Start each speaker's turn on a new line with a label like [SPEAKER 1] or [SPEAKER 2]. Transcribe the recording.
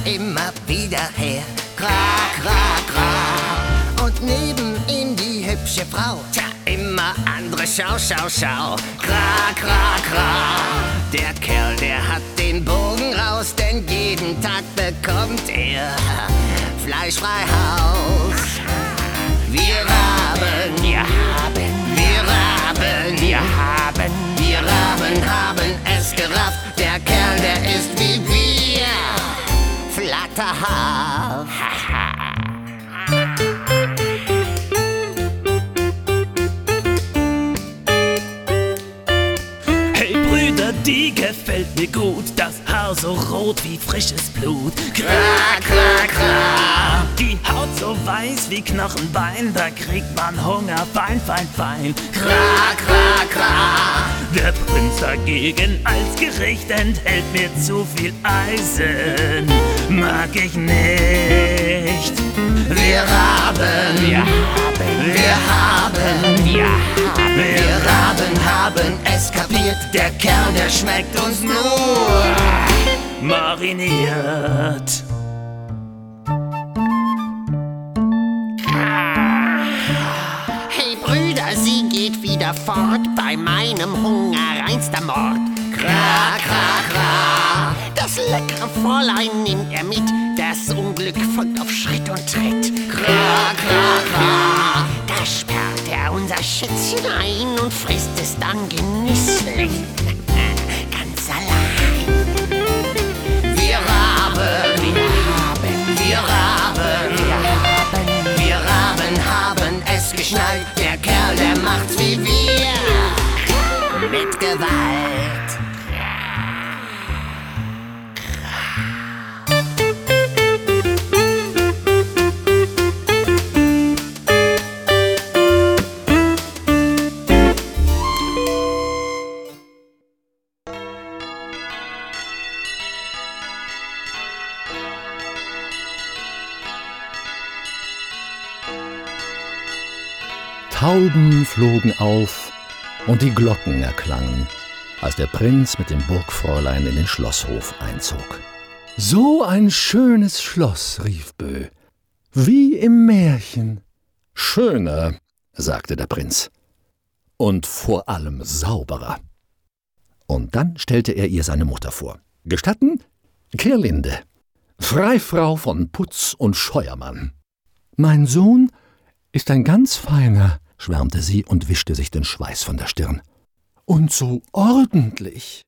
[SPEAKER 1] immer wieder her. Kra, kra, kra. Und neben ihm die hübsche Frau. Tja, immer andere Schau, Schau, Schau. Kra, kra, kra. Der Kerl, der hat den Bogen raus, denn jeden Tag bekommt er fleischfrei Haus. Wir Raben, haben es gerafft. Der Kerl, der ist wie wir, flatterhaft.
[SPEAKER 2] Hey Brüder, die gefällt mir gut, das Haar so rot wie frisches Blut.
[SPEAKER 1] Kra, kra, kra.
[SPEAKER 2] Die Haut so weiß wie Knochenbein, da kriegt man Hunger, fein, fein, fein.
[SPEAKER 1] Kra, kra, kra.
[SPEAKER 2] Der Prinz dagegen als Gericht enthält mir zu viel Eisen, mag ich nicht.
[SPEAKER 1] Wir Raben haben es kapiert. Der Kerl, der schmeckt uns nur
[SPEAKER 2] mariniert.
[SPEAKER 1] Hey Brüder, sie geht wieder fort, bei meinem Hunger reinster Mord. Kra, kra, kra. Das leckere Fräulein nimmt er mit, das Unglück folgt auf Schritt und Tritt. Kra, kra, kra. Da sperrt er unser Schätzchen ein und frisst es dann genüsslich, ganz allein. Wir Raben haben es geschnallt. Der Kerl, der macht's wie wir, mit Gewalt.
[SPEAKER 3] Tauben flogen auf und die Glocken erklangen, als der Prinz mit dem Burgfräulein in den Schlosshof einzog. »So ein schönes Schloss«, rief Bö, »wie im Märchen.« »Schöner«, sagte der Prinz, »und vor allem sauberer.« Und dann stellte er ihr seine Mutter vor. »Gestatten? Kirlinde, Freifrau von Putz und Scheuermann.« »Mein Sohn ist ein ganz feiner«, schwärmte sie und wischte sich den Schweiß von der Stirn. »Und so ordentlich.«